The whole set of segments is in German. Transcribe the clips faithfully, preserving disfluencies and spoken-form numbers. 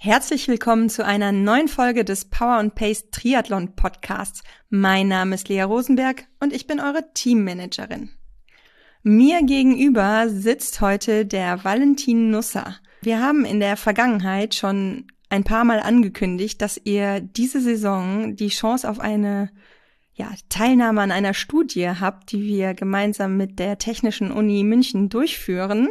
Herzlich willkommen zu einer neuen Folge des Power and Pace Triathlon Podcasts. Mein Name ist Lea Rosenberg und ich bin eure Teammanagerin. Mir gegenüber sitzt heute der Valentin Nusser. Wir haben in der Vergangenheit schon ein paar Mal angekündigt, dass ihr diese Saison die Chance auf eine ja, Teilnahme an einer Studie habt, die wir gemeinsam mit der Technischen Uni München durchführen.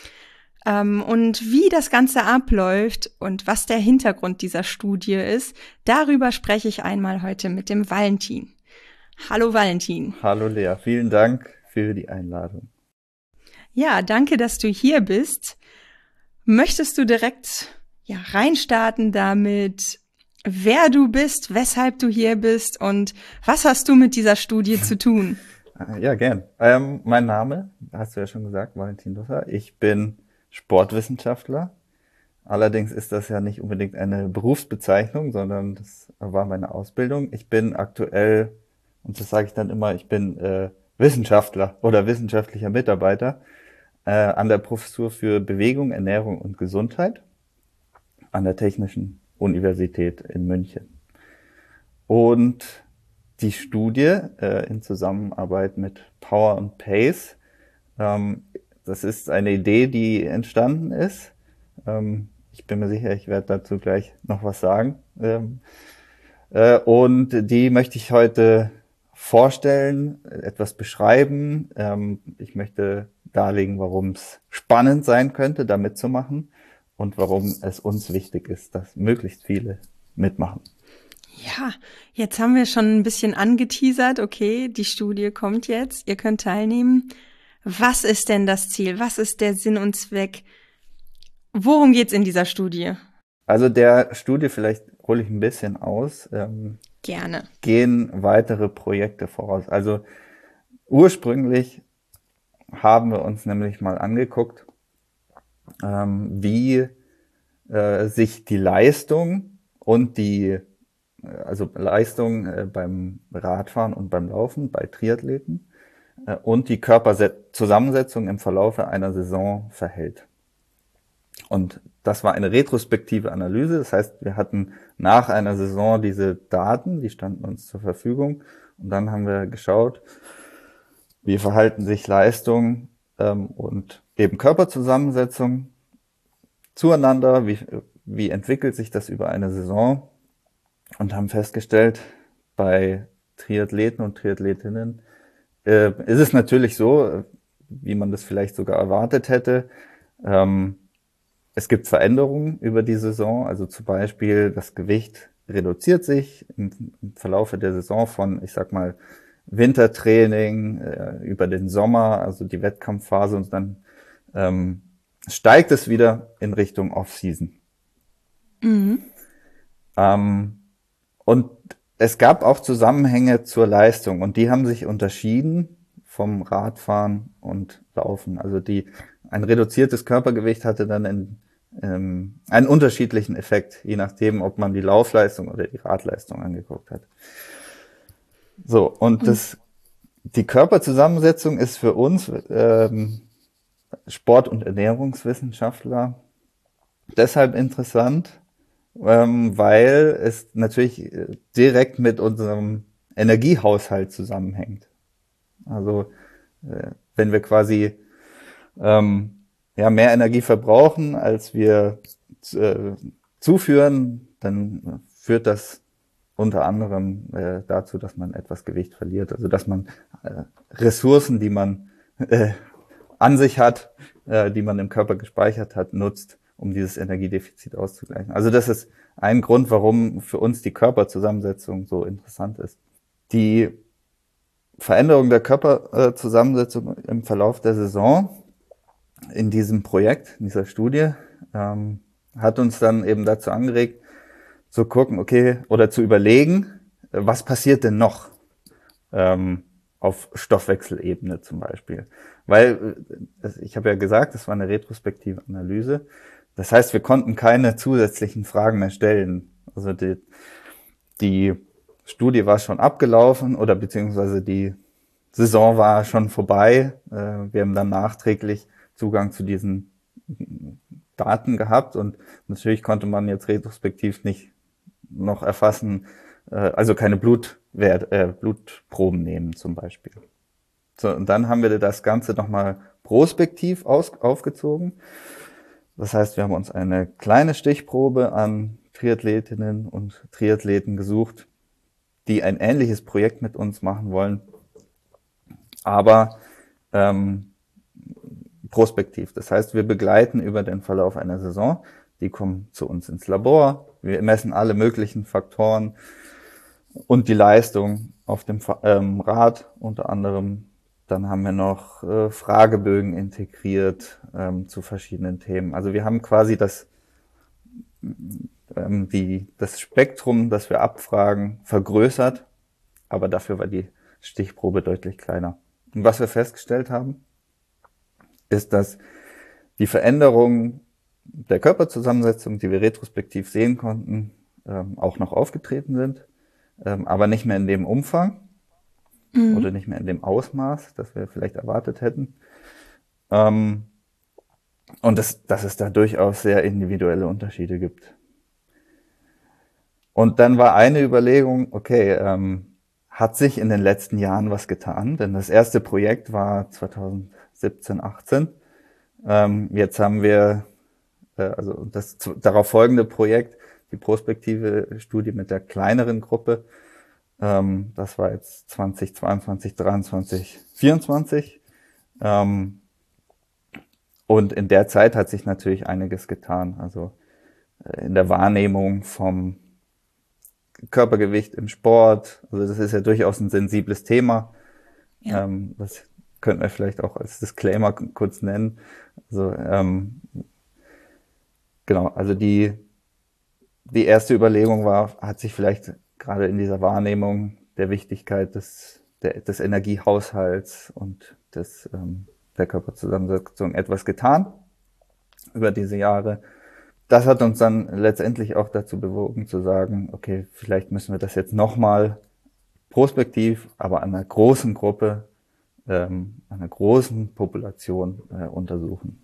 Und wie das Ganze abläuft und was der Hintergrund dieser Studie ist, darüber spreche ich einmal heute mit dem Valentin. Hallo Valentin. Hallo Lea, vielen Dank für die Einladung. Ja, danke, dass du hier bist. Möchtest du direkt ja, reinstarten damit, wer du bist, weshalb du hier bist und was hast du mit dieser Studie zu tun? Ja, gern. Ähm, mein Name, hast du ja schon gesagt, Valentin Nusser. Ich bin Sportwissenschaftler. Allerdings ist das ja nicht unbedingt eine Berufsbezeichnung, sondern das war meine Ausbildung. Ich bin aktuell, und das sage ich dann immer, ich bin äh, Wissenschaftler oder wissenschaftlicher Mitarbeiter äh, an der Professur für Bewegung, Ernährung und Gesundheit an der Technischen Universität in München. Und die Studie äh, in Zusammenarbeit mit Power and Pace, ähm, das ist eine Idee, die entstanden ist. Ähm, ich bin mir sicher, ich werde dazu gleich noch was sagen. Ähm, äh, und die möchte ich heute vorstellen, etwas beschreiben. Ähm, ich möchte darlegen, warum es spannend sein könnte, da mitzumachen und warum es uns wichtig ist, dass möglichst viele mitmachen. Ja, jetzt haben wir schon ein bisschen angeteasert. Okay, die Studie kommt jetzt, ihr könnt teilnehmen. Was ist denn das Ziel? Was ist der Sinn und Zweck? Worum geht's in dieser Studie? Also der Studie, vielleicht hole ich ein bisschen aus. Ähm, Gerne. Gehen weitere Projekte voraus. Also ursprünglich haben wir uns nämlich mal angeguckt, ähm, wie äh, sich die Leistung und die, also Leistung äh, beim Radfahren und beim Laufen bei Triathleten und die Körperzusammensetzung im Verlaufe einer Saison verhält. Und das war eine retrospektive Analyse. Das heißt, wir hatten nach einer Saison diese Daten, die standen uns zur Verfügung. Und dann haben wir geschaut, wie verhalten sich Leistung ähm, und eben Körperzusammensetzung zueinander, wie, wie entwickelt sich das über eine Saison, und haben festgestellt, bei Triathleten und Triathletinnen äh, ist es natürlich so, wie man das vielleicht sogar erwartet hätte. Ähm, es gibt Veränderungen über die Saison, also zum Beispiel das Gewicht reduziert sich im, im Verlaufe der Saison von, ich sag mal, Wintertraining äh, über den Sommer, also die Wettkampfphase, und dann ähm, steigt es wieder in Richtung Off-Season. Mhm. Ähm, und es gab auch Zusammenhänge zur Leistung und die haben sich unterschieden vom Radfahren und Laufen. Also die, ein reduziertes Körpergewicht hatte dann in, ähm, einen unterschiedlichen Effekt, je nachdem, ob man die Laufleistung oder die Radleistung angeguckt hat. So, und das, die Körperzusammensetzung ist für uns ähm, Sport- und Ernährungswissenschaftler deshalb interessant, Ähm, weil es natürlich direkt mit unserem Energiehaushalt zusammenhängt. Also äh, wenn wir quasi ähm, ja mehr Energie verbrauchen, als wir äh, zuführen, dann führt das unter anderem äh, dazu, dass man etwas Gewicht verliert. Also dass man äh, Ressourcen, die man äh, an sich hat, äh, die man im Körper gespeichert hat, nutzt, um dieses Energiedefizit auszugleichen. Also das ist ein Grund, warum für uns die Körperzusammensetzung so interessant ist. Die Veränderung der Körperzusammensetzung im Verlauf der Saison in diesem Projekt, in dieser Studie, ähm, hat uns dann eben dazu angeregt, zu gucken, okay, oder zu überlegen, was passiert denn noch ähm, auf Stoffwechselebene zum Beispiel. Weil, ich habe ja gesagt, das war eine retrospektive Analyse. Das heißt, wir konnten keine zusätzlichen Fragen mehr stellen. Also die, die Studie war schon abgelaufen oder beziehungsweise die Saison war schon vorbei. Wir haben dann nachträglich Zugang zu diesen Daten gehabt und natürlich konnte man jetzt retrospektiv nicht noch erfassen, äh, also keine Blutwert, äh, Blutproben nehmen zum Beispiel. So, und dann haben wir das Ganze nochmal prospektiv aus, aufgezogen. Das heißt, wir haben uns eine kleine Stichprobe an Triathletinnen und Triathleten gesucht, die ein ähnliches Projekt mit uns machen wollen, aber ähm, prospektiv. Das heißt, wir begleiten über den Verlauf einer Saison. Die kommen zu uns ins Labor. Wir messen alle möglichen Faktoren und die Leistung auf dem ähm, Rad unter anderem. Dann haben wir noch äh, Fragebögen integriert ähm, zu verschiedenen Themen. Also wir haben quasi das, ähm, die, das Spektrum, das wir abfragen, vergrößert, aber dafür war die Stichprobe deutlich kleiner. Und was wir festgestellt haben, ist, dass die Veränderungen der Körperzusammensetzung, die wir retrospektiv sehen konnten, ähm, auch noch aufgetreten sind, ähm, aber nicht mehr in dem Umfang mhm. oder nicht mehr in dem Ausmaß, das wir vielleicht erwartet hätten. Ähm, und das, dass es da durchaus sehr individuelle Unterschiede gibt. Und dann war eine Überlegung, okay, ähm, hat sich in den letzten Jahren was getan? Denn das erste Projekt war zweitausendsiebzehn, achtzehn. Ähm, jetzt haben wir äh, also das zu, darauf folgende Projekt, die prospektive Studie mit der kleineren Gruppe. Ähm, das war jetzt zweitausendzweiundzwanzig, dreiundzwanzig, vierundzwanzig. Ähm, und in der Zeit hat sich natürlich einiges getan. Also äh, in der Wahrnehmung vom Körpergewicht im Sport. Also das ist ja durchaus ein sensibles Thema. Ja. Ähm, das könnten wir vielleicht auch als Disclaimer kurz nennen. Also ähm, genau, also die die erste Überlegung war, hat sich vielleicht gerade in dieser Wahrnehmung der Wichtigkeit des der, des Energiehaushalts und des ähm, der Körperzusammensetzung etwas getan über diese Jahre. Das hat uns dann letztendlich auch dazu bewogen zu sagen, okay, vielleicht müssen wir das jetzt nochmal prospektiv, aber an einer großen Gruppe, ähm, einer großen Population äh, untersuchen.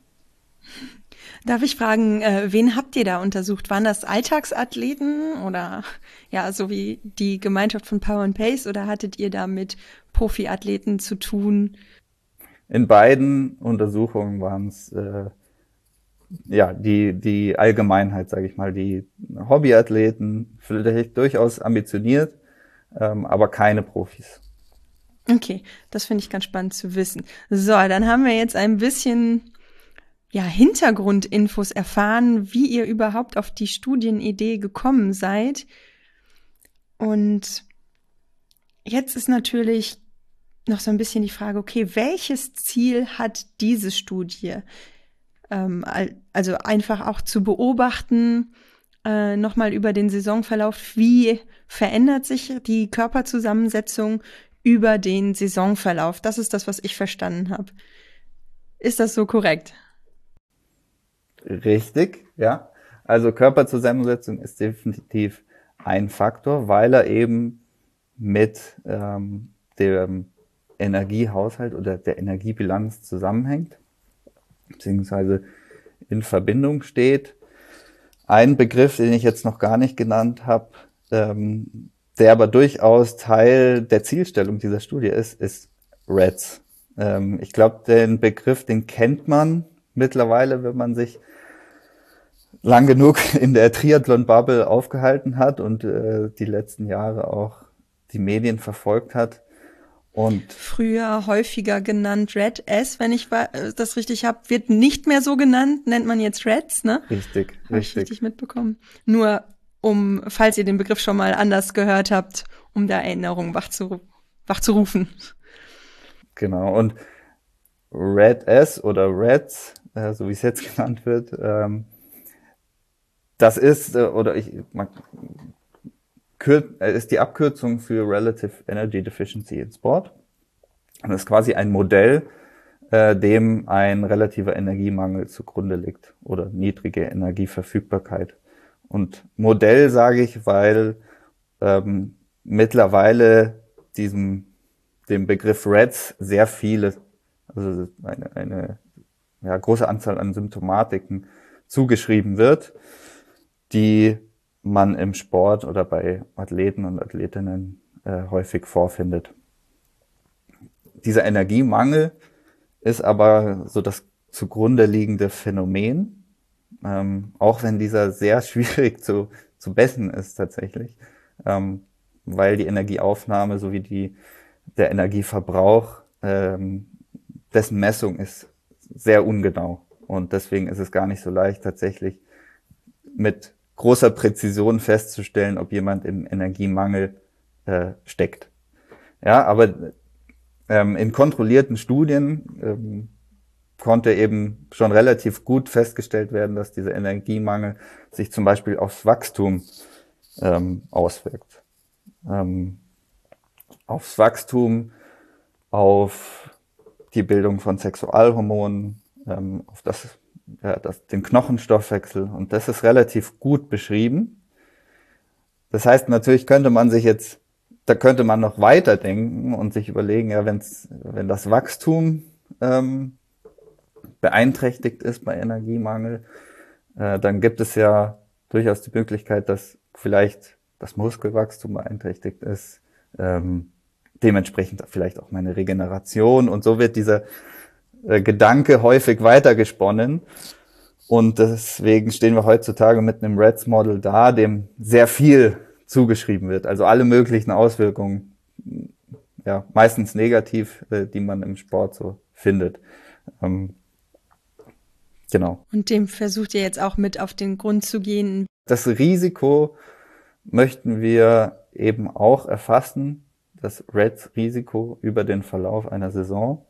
Darf ich fragen, äh, wen habt ihr da untersucht? Waren das Alltagsathleten oder ja, so wie die Gemeinschaft von Power and Pace oder hattet ihr da mit Profiathleten zu tun? In beiden Untersuchungen waren es äh, ja, die, die Allgemeinheit, sage ich mal, die Hobbyathleten, vielleicht durchaus ambitioniert, ähm, aber keine Profis. Okay, das finde ich ganz spannend zu wissen. So, dann haben wir jetzt ein bisschen ja, Hintergrundinfos erfahren, wie ihr überhaupt auf die Studienidee gekommen seid. Und jetzt ist natürlich noch so ein bisschen die Frage, okay, welches Ziel hat diese Studie? Also einfach auch zu beobachten, äh, nochmal über den Saisonverlauf, wie verändert sich die Körperzusammensetzung über den Saisonverlauf. Das ist das, was ich verstanden habe. Ist das so korrekt? Richtig, ja. Also Körperzusammensetzung ist definitiv ein Faktor, weil er eben mit ähm, dem Energiehaushalt oder der Energiebilanz zusammenhängt, beziehungsweise in Verbindung steht. Ein Begriff, den ich jetzt noch gar nicht genannt habe, ähm, der aber durchaus Teil der Zielstellung dieser Studie ist, ist R E D S. Ähm, ich glaube, den Begriff, den kennt man mittlerweile, wenn man sich lang genug in der Triathlon-Bubble aufgehalten hat und äh, die letzten Jahre auch die Medien verfolgt hat. Und früher häufiger genannt Red S, wenn ich das richtig habe, wird nicht mehr so genannt, nennt man jetzt Reds, ne? Richtig, hab richtig. Ich richtig mitbekommen. Nur um, falls ihr den Begriff schon mal anders gehört habt, um da Erinnerungen wach zu, wach zu rufen. Genau, und Red S oder Reds, äh, so wie es jetzt genannt wird, ähm, das ist, äh, oder ich, man, ist die Abkürzung für Relative Energy Deficiency in Sport. Und das ist quasi ein Modell, äh, dem ein relativer Energiemangel zugrunde liegt oder niedrige Energieverfügbarkeit. Und Modell sage ich, weil ähm, mittlerweile diesem dem Begriff R E D S sehr viele, also eine, eine ja, große Anzahl an Symptomatiken zugeschrieben wird, die man im Sport oder bei Athleten und Athletinnen äh, häufig vorfindet. Dieser Energiemangel ist aber so das zugrunde liegende Phänomen, ähm, auch wenn dieser sehr schwierig zu, zu messen ist tatsächlich, ähm, weil die Energieaufnahme sowie die, der Energieverbrauch, ähm, dessen Messung ist sehr ungenau. Und deswegen ist es gar nicht so leicht, tatsächlich mit großer Präzision festzustellen, ob jemand im Energiemangel äh, steckt. Ja, aber ähm, in kontrollierten Studien ähm, konnte eben schon relativ gut festgestellt werden, dass dieser Energiemangel sich zum Beispiel aufs Wachstum ähm, auswirkt. Ähm, aufs Wachstum, auf die Bildung von Sexualhormonen, ähm, auf das, ja, das, den Knochenstoffwechsel, und das ist relativ gut beschrieben. Das heißt, natürlich könnte man sich jetzt, da könnte man noch weiter denken und sich überlegen, ja, wenn's, wenn das Wachstum ähm, beeinträchtigt ist bei Energiemangel, äh, dann gibt es ja durchaus die Möglichkeit, dass vielleicht das Muskelwachstum beeinträchtigt ist, ähm, dementsprechend vielleicht auch meine Regeneration, und so wird dieser äh, Gedanke häufig weitergesponnen. Und deswegen stehen wir heutzutage mit einem R E D S-Model da, dem sehr viel zugeschrieben wird. Also alle möglichen Auswirkungen, ja, meistens negativ, äh, die man im Sport so findet. Ähm, genau. Und dem versucht ihr jetzt auch mit auf den Grund zu gehen. Das Risiko möchten wir eben auch erfassen, das R E D S-Risiko über den Verlauf einer Saison.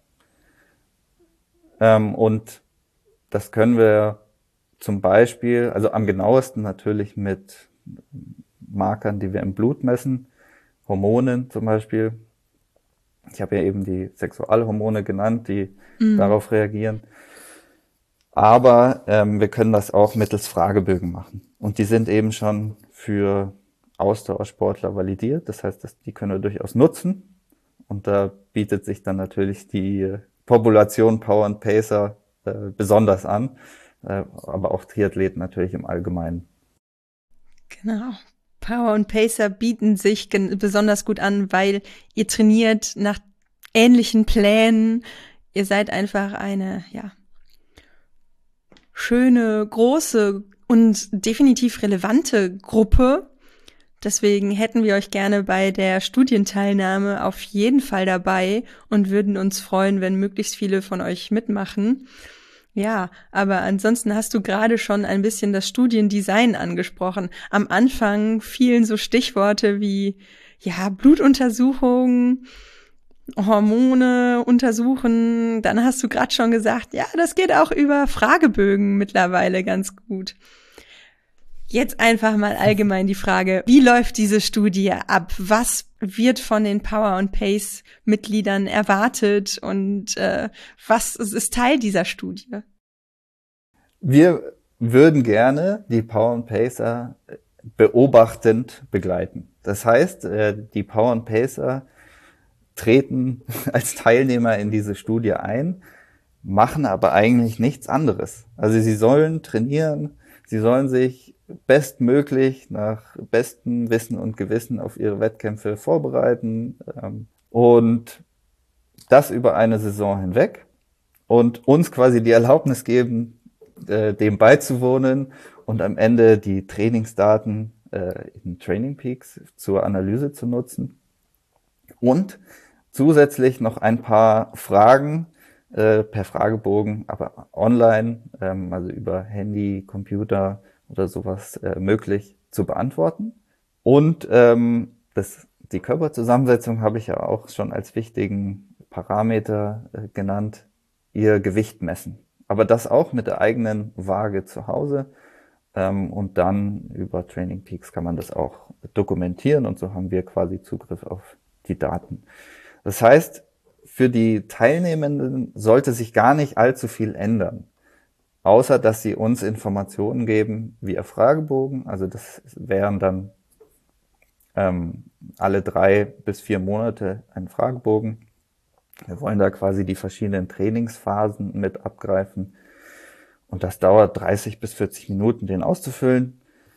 Ähm, und das können wir zum Beispiel, also am genauesten natürlich mit Markern, die wir im Blut messen, Hormonen zum Beispiel. Ich habe ja eben die Sexualhormone genannt, die mhm. darauf reagieren. Aber ähm, wir können das auch mittels Fragebögen machen. Und die sind eben schon für Ausdauersportler validiert. Das heißt, dass die können wir durchaus nutzen. Und da bietet sich dann natürlich die Population Power und Pacer äh, besonders an, äh, aber auch Triathleten natürlich im Allgemeinen. Genau. Power und Pacer bieten sich gen- besonders gut an, weil ihr trainiert nach ähnlichen Plänen. Ihr seid einfach eine, ja, schöne, große und definitiv relevante Gruppe. Deswegen hätten wir euch gerne bei der Studienteilnahme auf jeden Fall dabei und würden uns freuen, wenn möglichst viele von euch mitmachen. Ja, aber ansonsten hast du gerade schon ein bisschen das Studiendesign angesprochen. Am Anfang fielen so Stichworte wie, ja, Blutuntersuchungen, Hormone untersuchen. Dann hast du gerade schon gesagt, ja, das geht auch über Fragebögen mittlerweile ganz gut. Jetzt einfach mal allgemein die Frage, wie läuft diese Studie ab? Was wird von den Power und Pace Mitgliedern erwartet und äh, was ist Teil dieser Studie? Wir würden gerne die Power und Pacer beobachtend begleiten. Das heißt, die Power und Pacer treten als Teilnehmer in diese Studie ein, machen aber eigentlich nichts anderes. Also sie sollen trainieren, sie sollen sich bestmöglich nach bestem Wissen und Gewissen auf ihre Wettkämpfe vorbereiten und das über eine Saison hinweg und uns quasi die Erlaubnis geben, dem beizuwohnen und am Ende die Trainingsdaten in Training Peaks zur Analyse zu nutzen und zusätzlich noch ein paar Fragen per Fragebogen, aber online, also über Handy, Computer oder sowas möglich zu beantworten. Und ähm, das, die Körperzusammensetzung habe ich ja auch schon als wichtigen Parameter äh, genannt, ihr Gewicht messen. Aber das auch mit der eigenen Waage zu Hause. Ähm, und dann über Training Peaks kann man das auch dokumentieren und so haben wir quasi Zugriff auf die Daten. Das heißt, für die Teilnehmenden sollte sich gar nicht allzu viel ändern. Außer, dass sie uns Informationen geben via Fragebogen. Also das wären dann ähm, alle drei bis vier Monate ein Fragebogen. Wir wollen da quasi die verschiedenen Trainingsphasen mit abgreifen. Und das dauert dreißig bis vierzig Minuten, den auszufüllen.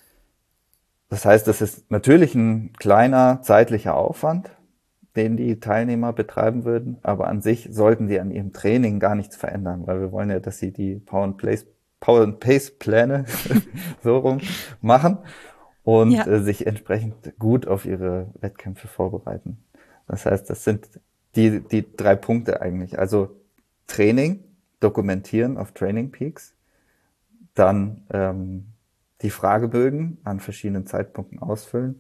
Das heißt, das ist natürlich ein kleiner zeitlicher Aufwand, den die Teilnehmer betreiben würden. Aber an sich sollten sie an ihrem Training gar nichts verändern, weil wir wollen ja, dass sie die Power and Pace, Power and Pace Pläne so rum machen und ja. äh, sich entsprechend gut auf ihre Wettkämpfe vorbereiten. Das heißt, das sind die, die drei Punkte eigentlich. Also Training, dokumentieren auf Training Peaks, dann ähm, die Fragebögen an verschiedenen Zeitpunkten ausfüllen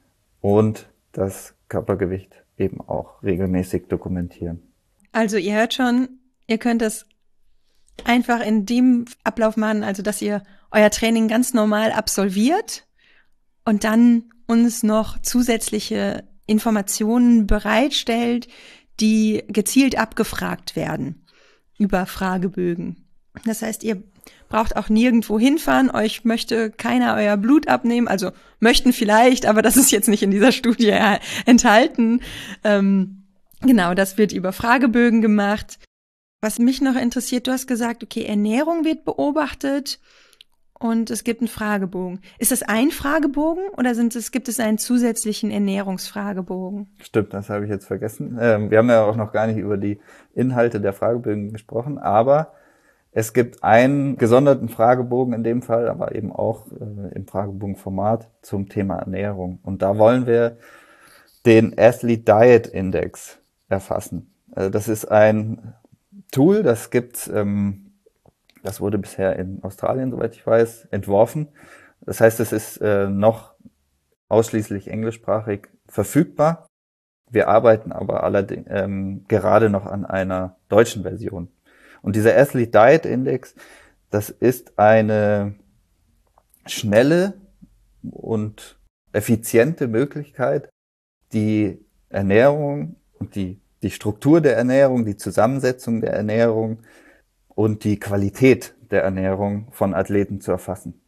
und das Körpergewicht eben auch regelmäßig dokumentieren. Also ihr hört schon, ihr könnt das einfach in dem Ablauf machen, also dass ihr euer Training ganz normal absolviert und dann uns noch zusätzliche Informationen bereitstellt, die gezielt abgefragt werden über Fragebögen. Das heißt, ihr braucht auch nirgendwo hinfahren, euch möchte keiner euer Blut abnehmen, also möchten vielleicht, aber das ist jetzt nicht in dieser Studie enthalten. Ähm, genau, das wird über Fragebögen gemacht. Was mich noch interessiert, du hast gesagt, okay, Ernährung wird beobachtet und es gibt einen Fragebogen. Ist das ein Fragebogen oder sind es, gibt es einen zusätzlichen Ernährungsfragebogen? Stimmt, das habe ich jetzt vergessen. Ähm, wir haben ja auch noch gar nicht über die Inhalte der Fragebögen gesprochen, aber es gibt einen gesonderten Fragebogen in dem Fall, aber eben auch äh, im Fragebogenformat zum Thema Ernährung. Und da wollen wir den Athlete Diet Index erfassen. Also das ist ein Tool, das gibt's, ähm, das wurde bisher in Australien, soweit ich weiß, entworfen. Das heißt, es ist äh, noch ausschließlich englischsprachig verfügbar. Wir arbeiten aber allerdings ähm, gerade noch an einer deutschen Version. Und dieser Athlete Diet Index, das ist eine schnelle und effiziente Möglichkeit, die Ernährung und die, die Struktur der Ernährung, die Zusammensetzung der Ernährung und die Qualität der Ernährung von Athleten zu erfassen.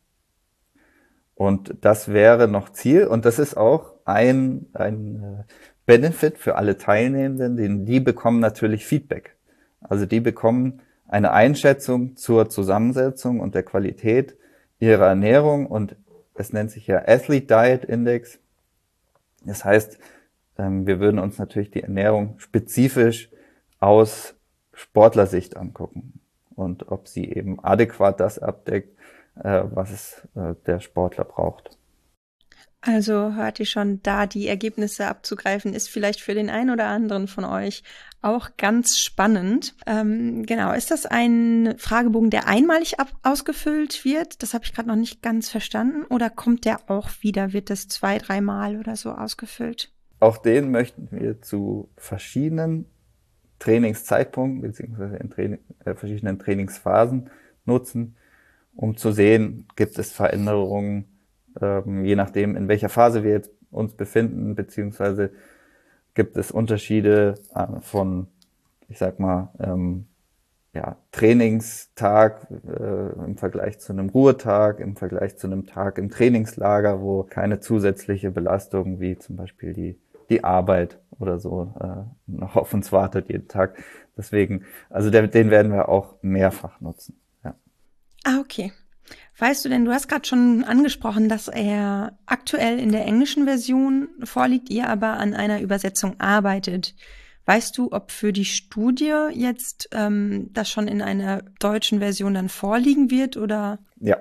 Und das wäre noch Ziel und das ist auch ein, ein Benefit für alle Teilnehmenden, denn die bekommen natürlich Feedback. Also die bekommen eine Einschätzung zur Zusammensetzung und der Qualität ihrer Ernährung und es nennt sich ja Athlete Diet Index. Das heißt, wir würden uns natürlich die Ernährung spezifisch aus Sportlersicht angucken und ob sie eben adäquat das abdeckt, was der Sportler braucht. Also hört ihr schon, da die Ergebnisse abzugreifen, ist vielleicht für den einen oder anderen von euch auch ganz spannend. Ähm, genau, ist das ein Fragebogen, der einmalig ab- ausgefüllt wird? Das habe ich gerade noch nicht ganz verstanden. Oder kommt der auch wieder? Wird das zwei, dreimal oder so ausgefüllt? Auch den möchten wir zu verschiedenen Trainingszeitpunkten beziehungsweise in Training, äh, verschiedenen Trainingsphasen nutzen, um zu sehen, gibt es Veränderungen, ähm, je nachdem, in welcher Phase wir jetzt uns befinden, beziehungsweise gibt es Unterschiede äh, von, ich sag mal, ähm, ja, Trainingstag äh, im Vergleich zu einem Ruhetag, im Vergleich zu einem Tag im Trainingslager, wo keine zusätzliche Belastung wie zum Beispiel die die Arbeit oder so äh, noch auf uns wartet jeden Tag. Deswegen, also der, den werden wir auch mehrfach nutzen. Ja. Ah, okay. Weißt du denn, du hast gerade schon angesprochen, dass er aktuell in der englischen Version vorliegt, ihr aber an einer Übersetzung arbeitet. Weißt du, ob für die Studie jetzt ähm, das schon in einer deutschen Version dann vorliegen wird oder? Ja.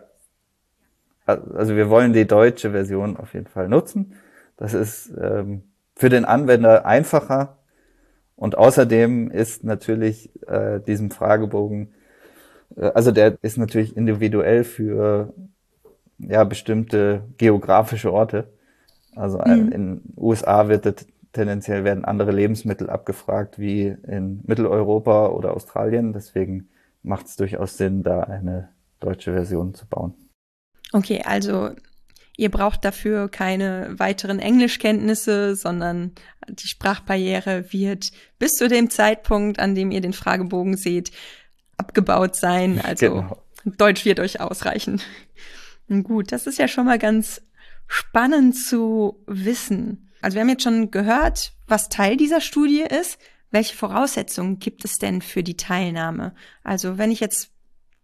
Also wir wollen die deutsche Version auf jeden Fall nutzen. Das ist ähm, für den Anwender einfacher und außerdem ist natürlich äh, diesem Fragebogen, äh, also der ist natürlich individuell für ja bestimmte geografische Orte. Also äh, mhm. in den U S A wird das, tendenziell werden andere Lebensmittel abgefragt wie in Mitteleuropa oder Australien. Deswegen macht es durchaus Sinn, da eine deutsche Version zu bauen. Okay, also ihr braucht dafür keine weiteren Englischkenntnisse, sondern die Sprachbarriere wird bis zu dem Zeitpunkt, an dem ihr den Fragebogen seht, abgebaut sein. Also genau. Deutsch wird euch ausreichen. Gut, das ist ja schon mal ganz spannend zu wissen. Also wir haben jetzt schon gehört, was Teil dieser Studie ist. Welche Voraussetzungen gibt es denn für die Teilnahme? Also wenn ich jetzt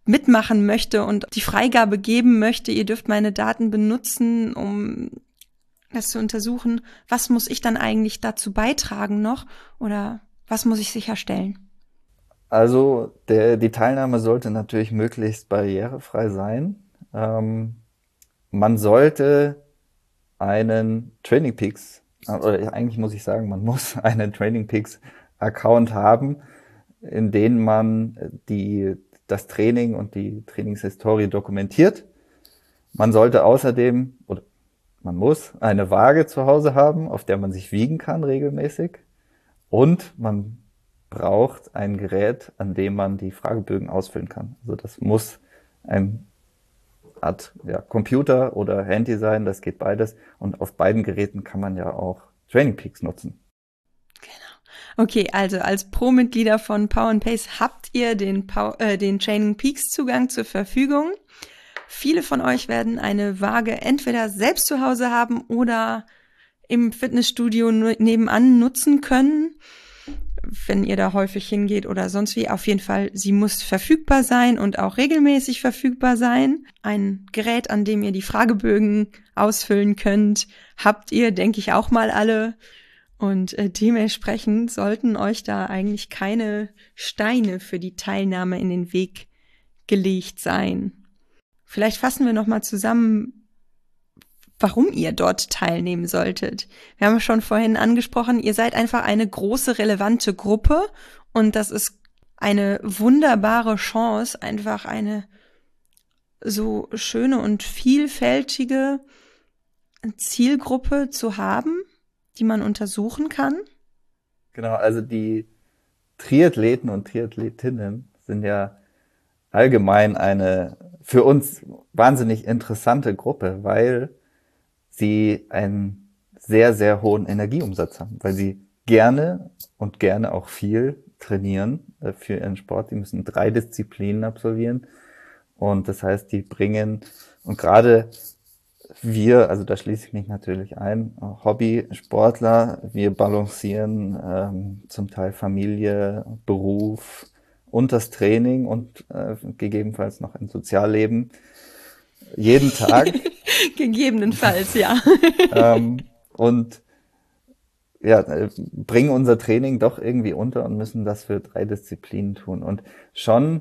mitmachen möchte und die Freigabe geben möchte, ihr dürft meine Daten benutzen, um das zu untersuchen, was muss ich dann eigentlich dazu beitragen noch oder was muss ich sicherstellen? Also der, die Teilnahme sollte natürlich möglichst barrierefrei sein. Ähm, man sollte einen TrainingPeaks, oder eigentlich muss ich sagen, man muss einen TrainingPeaks-Account haben, in dem man die, das Training und die Trainingshistorie dokumentiert. Man sollte außerdem, oder man muss eine Waage zu Hause haben, auf der man sich wiegen kann regelmäßig. Und man braucht ein Gerät, an dem man die Fragebögen ausfüllen kann. Also das muss ein Art ja, Computer oder Handy sein, das geht beides. Und auf beiden Geräten kann man ja auch TrainingPeaks nutzen. Genau. Okay, also als Pro-Mitglieder von Power and Pace habt ihr den, Power, äh, den TrainingPeaks-Zugang zur Verfügung. Viele von euch werden eine Waage entweder selbst zu Hause haben oder im Fitnessstudio nebenan nutzen können, wenn ihr da häufig hingeht oder sonst wie. Auf jeden Fall, sie muss verfügbar sein und auch regelmäßig verfügbar sein. Ein Gerät, an dem ihr die Fragebögen ausfüllen könnt, habt ihr, denke ich, auch mal alle. Und äh, dementsprechend sollten euch da eigentlich keine Steine für die Teilnahme in den Weg gelegt sein. Vielleicht fassen wir nochmal zusammen, warum ihr dort teilnehmen solltet. Wir haben schon vorhin angesprochen, ihr seid einfach eine große, relevante Gruppe und das ist eine wunderbare Chance, einfach eine so schöne und vielfältige Zielgruppe zu haben, die man untersuchen kann. Genau, also die Triathleten und Triathletinnen sind ja allgemein eine für uns wahnsinnig interessante Gruppe, weil sie einen sehr, sehr hohen Energieumsatz haben, weil sie gerne und gerne auch viel trainieren für ihren Sport. Die müssen drei Disziplinen absolvieren und das heißt, die bringen, und gerade wir, also da schließe ich mich natürlich ein, Hobbysportler, wir balancieren ähm, zum Teil Familie, Beruf und das Training und äh, gegebenenfalls noch ein Sozialleben jeden Tag. Gegebenenfalls, ja. ähm, und ja, äh, bringen unser Training doch irgendwie unter und müssen das für drei Disziplinen tun. Und schon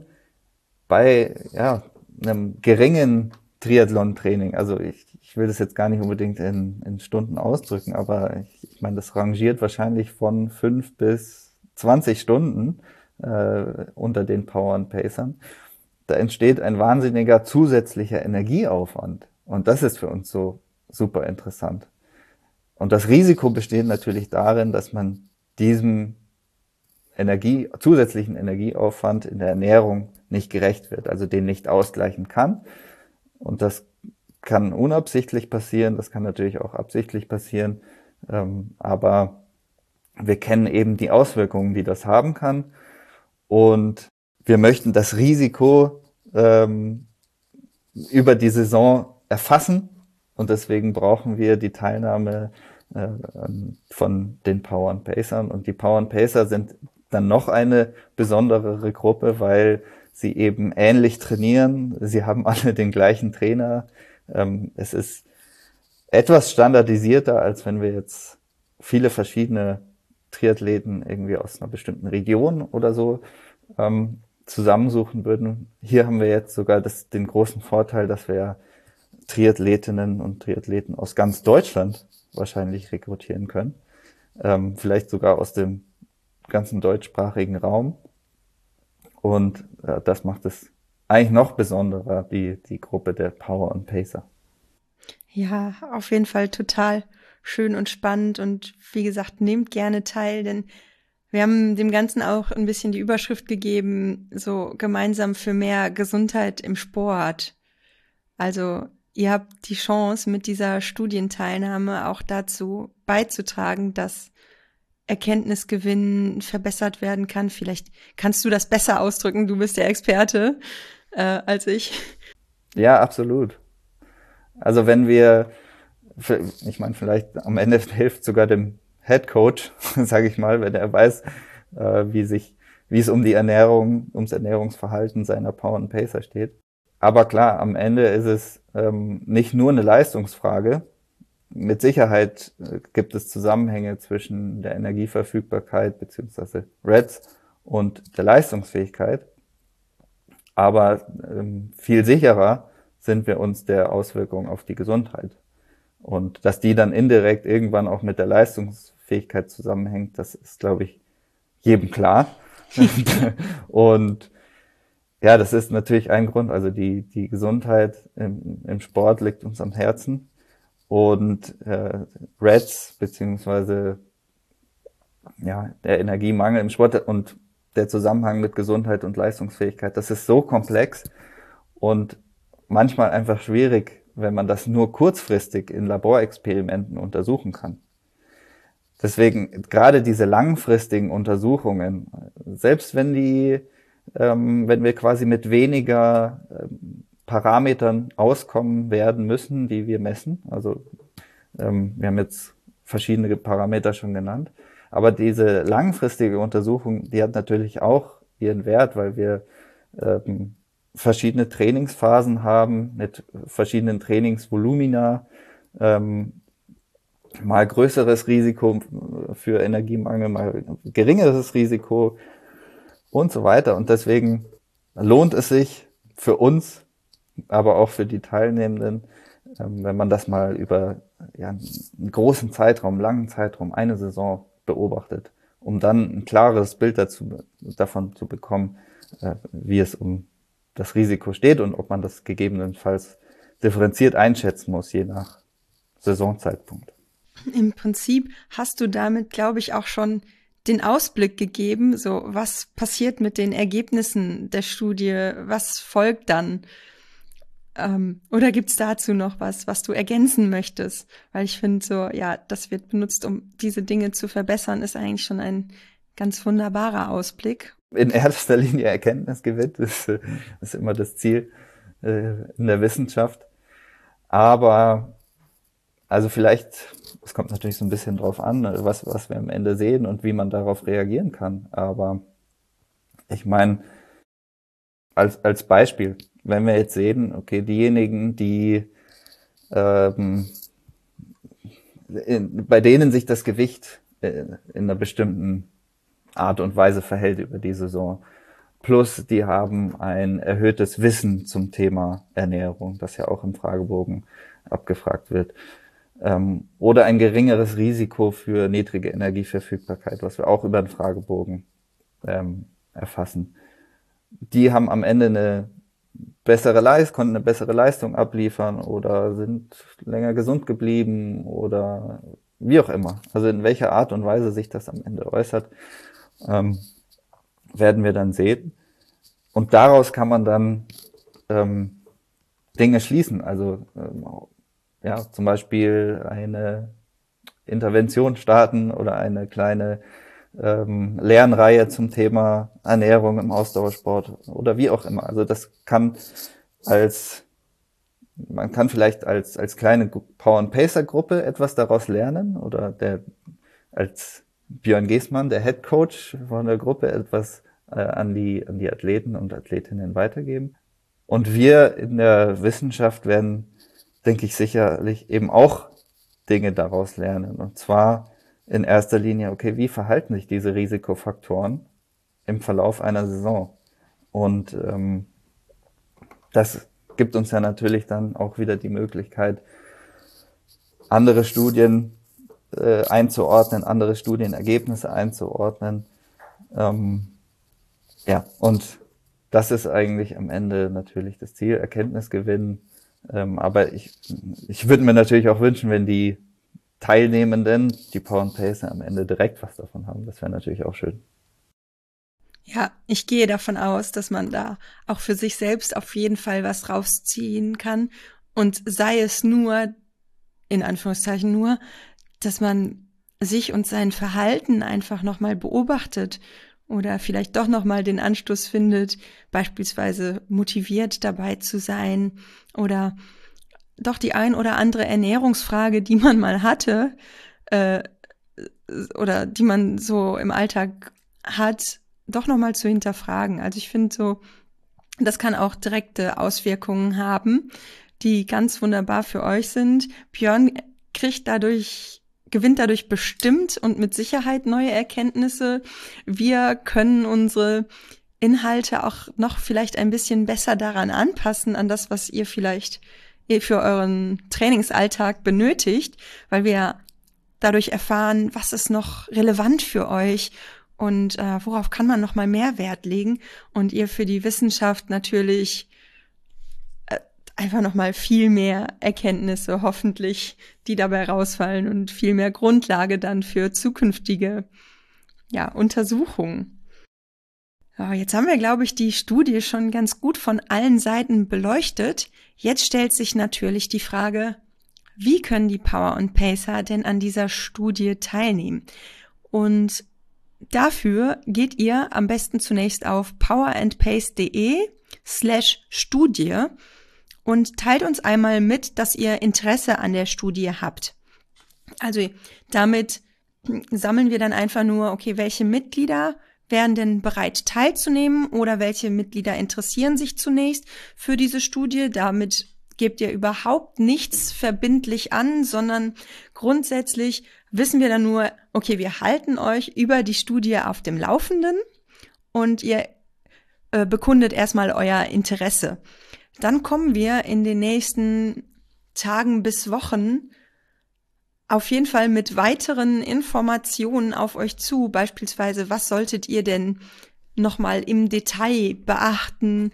bei ja, einem geringen Triathlon-Training, also ich, ich will das jetzt gar nicht unbedingt in, in Stunden ausdrücken, aber ich, ich meine, das rangiert wahrscheinlich von fünf bis zwanzig Stunden äh, unter den Power and Pacern. Da entsteht ein wahnsinniger zusätzlicher Energieaufwand. Und das ist für uns so super interessant. Und das Risiko besteht natürlich darin, dass man diesem Energie, zusätzlichen Energieaufwand in der Ernährung nicht gerecht wird, also den nicht ausgleichen kann. Und das kann unabsichtlich passieren, das kann natürlich auch absichtlich passieren, ähm, aber wir kennen eben die Auswirkungen, die das haben kann. Und wir möchten das Risiko ähm, über die Saison erfassen und deswegen brauchen wir die Teilnahme äh, von den Power and Pacern. Und die Power and Pacer sind dann noch eine besonderere Gruppe, weil sie eben ähnlich trainieren. Sie haben alle den gleichen Trainer. Ähm, es ist etwas standardisierter, als wenn wir jetzt viele verschiedene Triathleten irgendwie aus einer bestimmten Region oder so ähm, zusammensuchen würden. Hier haben wir jetzt sogar das, den großen Vorteil, dass wir Triathletinnen und Triathleten aus ganz Deutschland wahrscheinlich rekrutieren können. Ähm, vielleicht sogar aus dem ganzen deutschsprachigen Raum. Und äh, das macht es eigentlich noch besonderer, die, die Gruppe der Power and Pacer. Ja, auf jeden Fall total schön und spannend und wie gesagt, nehmt gerne teil, denn wir haben dem Ganzen auch ein bisschen die Überschrift gegeben, so gemeinsam für mehr Gesundheit im Sport. Also ihr habt die Chance, mit dieser Studienteilnahme auch dazu beizutragen, dass Erkenntnisgewinn verbessert werden kann. Vielleicht kannst du das besser ausdrücken, du bist der Experte äh, als ich. Ja, absolut. Also wenn wir, ich meine, vielleicht am Ende hilft sogar dem Head Coach, sage ich mal, wenn er weiß, äh, wie sich wie es um die Ernährung, ums Ernährungsverhalten seiner Power und Pacer steht. Aber klar, am Ende ist es ähm, nicht nur eine Leistungsfrage. Mit Sicherheit äh, gibt es Zusammenhänge zwischen der Energieverfügbarkeit beziehungsweise R E Ds und der Leistungsfähigkeit. Aber ähm, viel sicherer sind wir uns der Auswirkungen auf die Gesundheit. Und dass die dann indirekt irgendwann auch mit der Leistungsfähigkeit zusammenhängt, das ist, glaube ich, jedem klar. Und ja, das ist natürlich ein Grund. Also die, die Gesundheit im, im Sport liegt uns am Herzen. Und äh, R E Ds beziehungsweise ja, der Energiemangel im Sport und der Zusammenhang mit Gesundheit und Leistungsfähigkeit, das ist so komplex und manchmal einfach schwierig, wenn man das nur kurzfristig in Laborexperimenten untersuchen kann. Deswegen gerade diese langfristigen Untersuchungen, selbst wenn die, ähm, wenn wir quasi mit weniger ähm, Parametern auskommen werden müssen, die wir messen, also ähm, wir haben jetzt verschiedene Parameter schon genannt, aber diese langfristige Untersuchung, die hat natürlich auch ihren Wert, weil wir ähm, verschiedene Trainingsphasen haben mit verschiedenen Trainingsvolumina, ähm, mal größeres Risiko für Energiemangel, mal geringeres Risiko und so weiter. Und deswegen lohnt es sich für uns, aber auch für die Teilnehmenden, ähm, wenn man das mal über ja, einen großen Zeitraum, langen Zeitraum, eine Saison beobachtet, um dann ein klares Bild dazu, davon zu bekommen, äh, wie es um das Risiko steht und ob man das gegebenenfalls differenziert einschätzen muss, je nach Saisonzeitpunkt. Im Prinzip hast du damit, glaube ich, auch schon den Ausblick gegeben, so was passiert mit den Ergebnissen der Studie, was folgt dann? Ähm, oder gibt's dazu noch was, was du ergänzen möchtest? Weil ich finde so, ja, das wird benutzt, um diese Dinge zu verbessern, ist eigentlich schon ein ganz wunderbarer Ausblick. In erster Linie Erkenntnisgewinn, das ist immer das Ziel äh, in der Wissenschaft. Aber also vielleicht, es kommt natürlich so ein bisschen drauf an, was, was wir am Ende sehen und wie man darauf reagieren kann. Aber ich meine, als, als Beispiel, wenn wir jetzt sehen, okay, diejenigen, die ähm, in, bei denen sich das Gewicht in einer bestimmten Art und Weise verhält über die Saison, plus die haben ein erhöhtes Wissen zum Thema Ernährung, das ja auch im Fragebogen abgefragt wird, ähm, oder ein geringeres Risiko für niedrige Energieverfügbarkeit, was wir auch über den Fragebogen ähm, erfassen. Die haben am Ende eine bessere Leistung, konnten eine bessere Leistung abliefern oder sind länger gesund geblieben oder wie auch immer. Also in welcher Art und Weise sich das am Ende äußert, ähm, werden wir dann sehen. Und daraus kann man dann ähm, Dinge schließen. Also ähm, ja, zum Beispiel eine Intervention starten oder eine kleine ähm, Lernreihe zum Thema Ernährung im Ausdauersport oder wie auch immer. Also das kann als, man kann vielleicht als als kleine Power and Pacer Gruppe etwas daraus lernen oder der als Björn Geßmann, der Head Coach von der Gruppe, etwas äh, an die an die Athleten und Athletinnen weitergeben. Und wir in der Wissenschaft werden, denke ich, sicherlich eben auch Dinge daraus lernen. Und zwar in erster Linie, okay, wie verhalten sich diese Risikofaktoren im Verlauf einer Saison? Und ähm, das gibt uns ja natürlich dann auch wieder die Möglichkeit, andere Studien äh, einzuordnen, andere Studienergebnisse einzuordnen. Ähm, ja, und das ist eigentlich am Ende natürlich das Ziel, Erkenntnisgewinn. Ähm, aber ich, ich würde mir natürlich auch wünschen, wenn die Teilnehmenden, die Power and Pacer am Ende direkt was davon haben. Das wäre natürlich auch schön. Ja, ich gehe davon aus, dass man da auch für sich selbst auf jeden Fall was rausziehen kann. Und sei es nur, in Anführungszeichen nur, dass man sich und sein Verhalten einfach nochmal beobachtet oder vielleicht doch nochmal den Anstoß findet, beispielsweise motiviert dabei zu sein oder doch die ein oder andere Ernährungsfrage, die man mal hatte äh, oder die man so im Alltag hat, doch nochmal zu hinterfragen. Also ich finde so, das kann auch direkte Auswirkungen haben, die ganz wunderbar für euch sind. Björn kriegt dadurch, gewinnt dadurch bestimmt und mit Sicherheit neue Erkenntnisse. Wir können unsere Inhalte auch noch vielleicht ein bisschen besser daran anpassen, an das, was ihr vielleicht für euren Trainingsalltag benötigt, weil wir dadurch erfahren, was ist noch relevant für euch und äh, worauf kann man noch mal mehr Wert legen und ihr für die Wissenschaft natürlich äh, einfach noch mal viel mehr Erkenntnisse hoffentlich, die dabei rausfallen und viel mehr Grundlage dann für zukünftige ja, Untersuchungen. Ja, jetzt haben wir, glaube ich, die Studie schon ganz gut von allen Seiten beleuchtet. Jetzt stellt sich natürlich die Frage, wie können die Power und Pacer denn an dieser Studie teilnehmen? Und dafür geht ihr am besten zunächst auf powerandpace.de slash Studie und teilt uns einmal mit, dass ihr Interesse an der Studie habt. Also damit sammeln wir dann einfach nur, okay, welche Mitglieder wären denn bereit teilzunehmen oder welche Mitglieder interessieren sich zunächst für diese Studie. Damit gebt ihr überhaupt nichts verbindlich an, sondern grundsätzlich wissen wir dann nur, okay, wir halten euch über die Studie auf dem Laufenden und ihr äh, bekundet erstmal euer Interesse. Dann kommen wir in den nächsten Tagen bis Wochen auf jeden Fall mit weiteren Informationen auf euch zu. Beispielsweise, was solltet ihr denn nochmal im Detail beachten?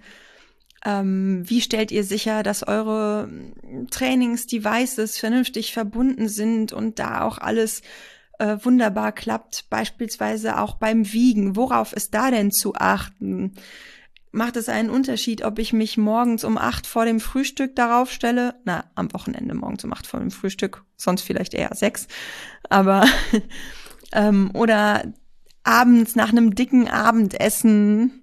Ähm, wie stellt ihr sicher, dass eure Trainingsdevices vernünftig verbunden sind und da auch alles äh, wunderbar klappt? Beispielsweise auch beim Wiegen. Worauf ist da denn zu achten? Macht es einen Unterschied, ob ich mich morgens um acht vor dem Frühstück darauf stelle? Na, am Wochenende morgens um acht vor dem Frühstück, sonst vielleicht eher sechs. Aber ähm, oder abends nach einem dicken Abendessen.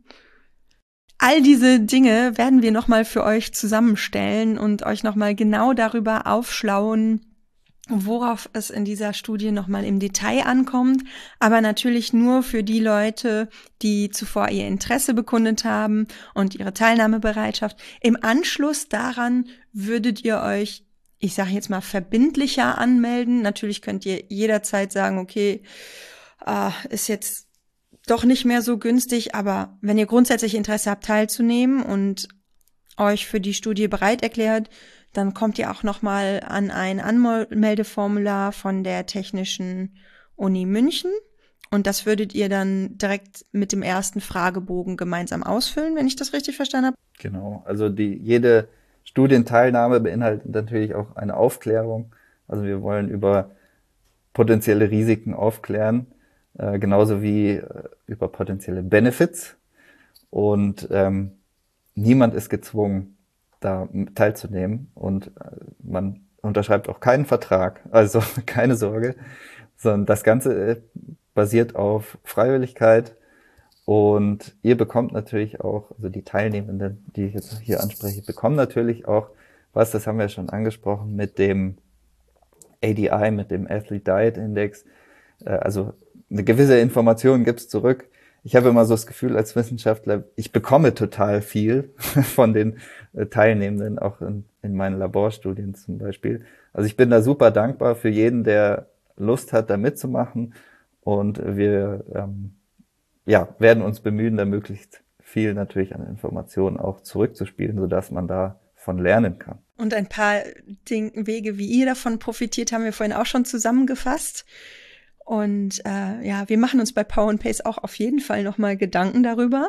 All diese Dinge werden wir nochmal für euch zusammenstellen und euch nochmal genau darüber aufschlauen, worauf es in dieser Studie nochmal im Detail ankommt, aber natürlich nur für die Leute, die zuvor ihr Interesse bekundet haben und ihre Teilnahmebereitschaft. Im Anschluss daran würdet ihr euch, ich sage jetzt mal, verbindlicher anmelden. Natürlich könnt ihr jederzeit sagen, okay, äh, ist jetzt doch nicht mehr so günstig, aber wenn ihr grundsätzlich Interesse habt, teilzunehmen und euch für die Studie bereit erklärt, dann kommt ihr auch nochmal an ein Anmeldeformular von der Technischen Uni München und das würdet ihr dann direkt mit dem ersten Fragebogen gemeinsam ausfüllen, wenn ich das richtig verstanden habe. Genau, also die jede Studienteilnahme beinhaltet natürlich auch eine Aufklärung. Also wir wollen über potenzielle Risiken aufklären, äh, genauso wie äh, über potenzielle Benefits. Und ähm, niemand ist gezwungen, da teilzunehmen und man unterschreibt auch keinen Vertrag, also keine Sorge, sondern das Ganze basiert auf Freiwilligkeit und ihr bekommt natürlich auch, also die Teilnehmenden, die ich jetzt hier anspreche, bekommen natürlich auch was, das haben wir schon angesprochen, mit dem A D I, mit dem Athlete Diet Index, also eine gewisse Information gibt's zurück. Ich habe immer so das Gefühl als Wissenschaftler, ich bekomme total viel von den Teilnehmenden, auch in, in meinen Laborstudien zum Beispiel. Also ich bin da super dankbar für jeden, der Lust hat, da mitzumachen. Und wir ähm, ja, werden uns bemühen, da möglichst viel natürlich an Informationen auch zurückzuspielen, sodass man davon lernen kann. Und ein paar Ding, Wege, wie ihr davon profitiert, haben wir vorhin auch schon zusammengefasst. Und äh, ja, wir machen uns bei Power and Pace auch auf jeden Fall nochmal Gedanken darüber.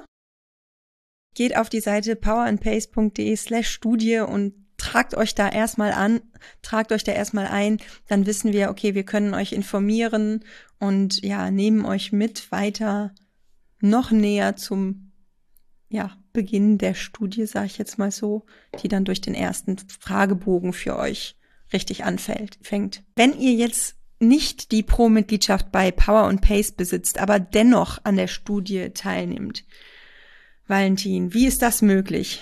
Geht auf die Seite powerandpace.de slash Studie und tragt euch da erstmal an, tragt euch da erstmal ein, dann wissen wir, okay, wir können euch informieren und ja, nehmen euch mit weiter noch näher zum ja, Beginn der Studie, sage ich jetzt mal so, die dann durch den ersten Fragebogen für euch richtig anfällt, fängt. Wenn ihr jetzt nicht die Pro-Mitgliedschaft bei Power und Pace besitzt, aber dennoch an der Studie teilnimmt. Valentin, wie ist das möglich?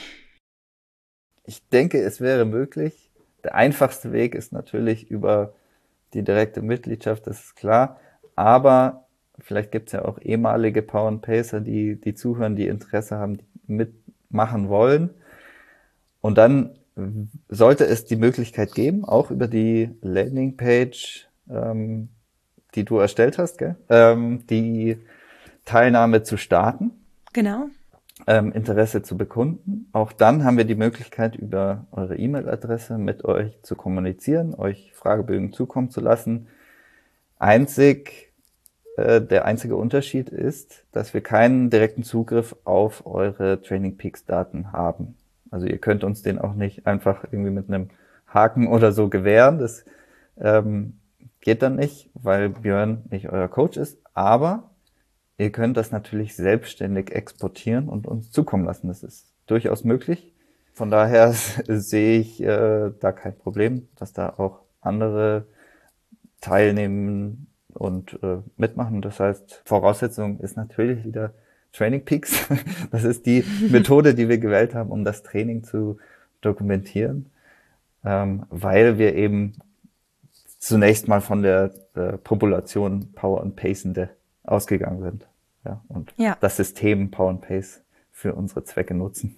Ich denke, es wäre möglich. Der einfachste Weg ist natürlich über die direkte Mitgliedschaft, das ist klar. Aber Vielleicht gibt's ja auch ehemalige Power and Pacer, die, die zuhören, die Interesse haben, die mitmachen wollen. Und dann sollte es die Möglichkeit geben, auch über die Landingpage, ähm, die du erstellt hast, gell? Ähm, die Teilnahme zu starten. Genau. Ähm, Interesse zu bekunden. Auch dann haben wir die Möglichkeit, über eure E-Mail-Adresse mit euch zu kommunizieren, euch Fragebögen zukommen zu lassen. Einzig, äh, der einzige Unterschied ist, dass wir keinen direkten Zugriff auf eure Training Peaks Daten haben. Also ihr könnt uns den auch nicht einfach irgendwie mit einem Haken oder so gewähren. Das ähm, geht dann nicht, weil Björn nicht euer Coach ist. Aber ihr könnt das natürlich selbstständig exportieren und uns zukommen lassen. Das ist durchaus möglich. Von daher sehe ich äh, da kein Problem, dass da auch andere teilnehmen und äh, mitmachen. Das heißt, Voraussetzung ist natürlich wieder Training Peaks. Das ist die Methode, die wir gewählt haben, um das Training zu dokumentieren, ähm, weil wir eben zunächst mal von der äh, Population Power und Pacende ausgegangen sind. Ja, und ja. das System Power and Pace für unsere Zwecke nutzen.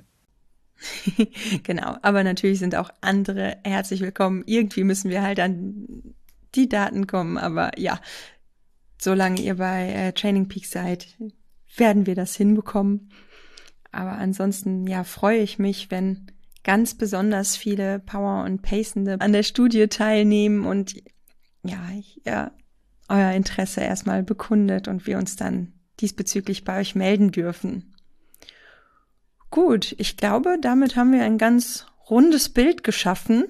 Genau, aber natürlich sind auch andere herzlich willkommen. Irgendwie müssen wir halt an die Daten kommen, aber ja, solange ihr bei äh, Training Peaks seid, werden wir das hinbekommen. Aber ansonsten, ja, freue ich mich, wenn ganz besonders viele Power- und Pacende an der Studie teilnehmen und ja, ich, ja, euer Interesse erstmal bekundet und wir uns dann diesbezüglich bei euch melden dürfen. Gut, ich glaube, damit haben wir ein ganz rundes Bild geschaffen.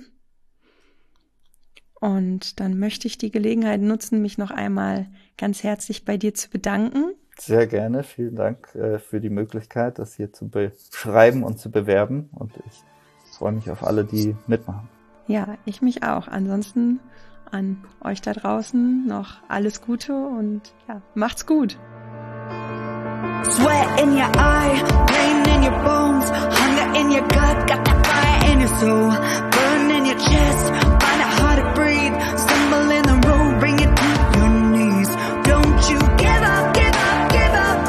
Und dann möchte ich die Gelegenheit nutzen, mich noch einmal ganz herzlich bei dir zu bedanken. Sehr gerne, vielen Dank äh, für die Möglichkeit, das hier zu beschreiben und zu bewerben. Und ich freue mich auf alle, die mitmachen. Ja, ich mich auch. Ansonsten an euch da draußen noch alles Gute und ja, macht's gut. Sweat in your eye, pain in your bones, hunger in your gut, got that fire in your soul, burn in your chest, find it hard to breathe, stumble in the road, bring it to your knees. Don't you give up, give up, give up.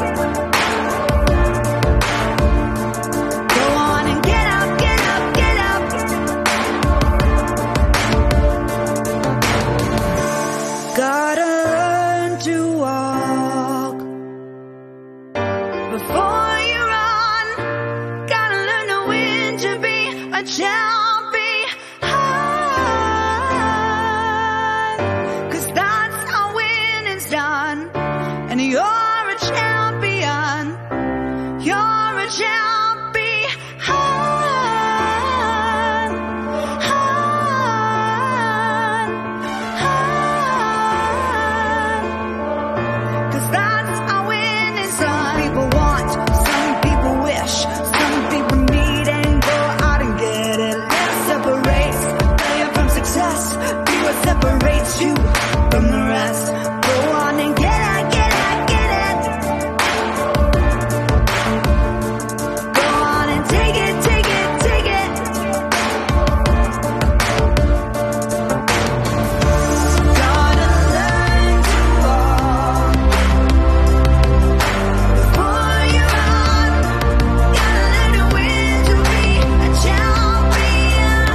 Go on and get up, get up, get up. Gotta learn to walk before you run. Gotta learn to win to be a champion. 'Cause that's how winning's done. And you're a champion. You're a champion. Separates you from the rest. Go on and get it, get it, get it. Go on and take it, take it, take it. Gotta learn to walk before you run. Gotta learn to win to be a champion.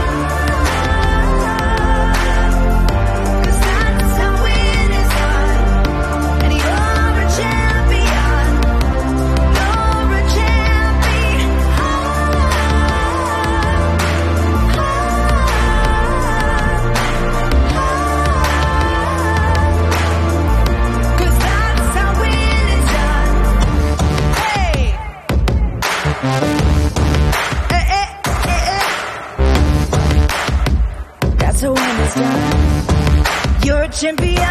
That's a win, it's done. You're a champion.